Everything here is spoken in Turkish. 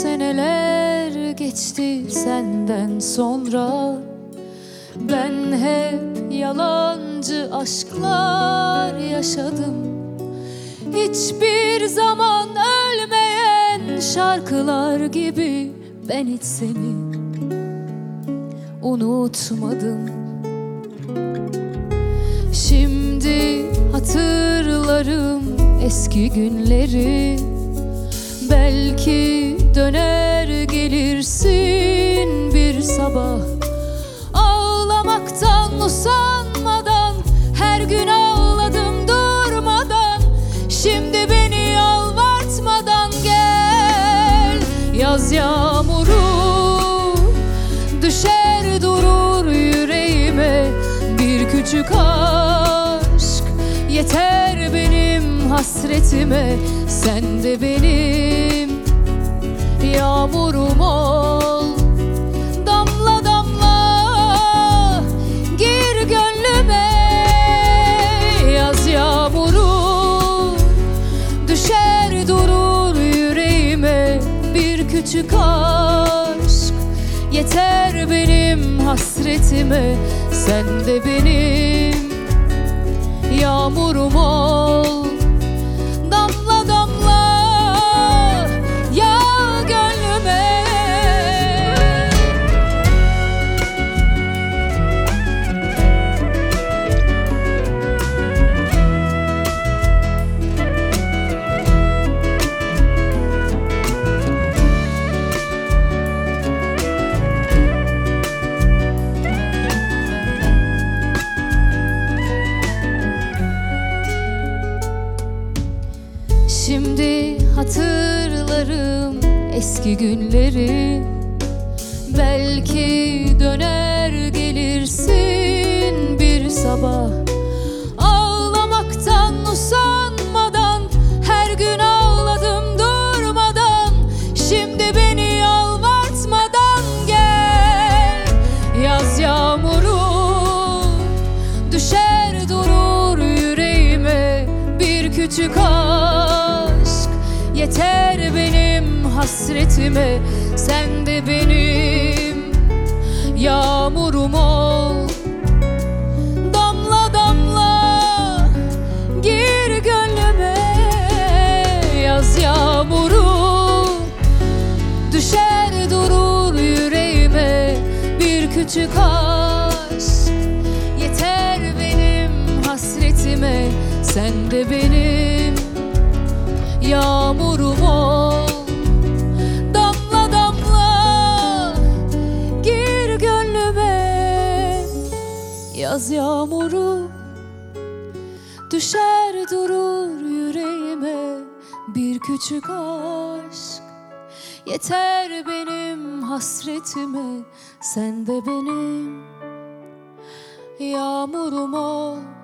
Seneler geçti senden sonra, ben hep yalancı aşklar yaşadım. Hiçbir zaman ölmeyen şarkılar gibi ben hiç seni unutmadım. Şimdi hatırlarım eski günleri, belki döner gelirsin bir sabah. Ağlamaktan usanmadan her gün ağladım durmadan. Şimdi beni yalvartmadan gel. Yaz yağmuru düşer durur yüreğime, bir küçük aşk yeter benim hasretime. Sen de benim yağmurum ol, damla damla gir gönlüme. Yaz yağmuru düşer durur yüreğime, bir küçük aşk yeter benim hasretime. Sen de benim yağmurum ol, damla damla yağ gönlüme. Şimdi hatırlarım eski günleri, belki döner gelirsin bir sabah. Ağlamaktan usanmadan her gün ağladım durmadan. Şimdi beni yalvartmadan gel. Yaz yağmuru düşer durur yüreğime, bir küçük aşk yeter benim hasretime. Sen de benim yağmurum ol, damla damla gir gönlüme. Yaz yağmuru düşer durur yüreğime, bir küçük aşk yeter benim hasretime. Sen de benim yağmurum ol, damla damla gir gönlüme. Yaz yağmuru düşer durur yüreğime, bir küçük aşk yeter benim hasretime. Sen de benim yağmurum ol,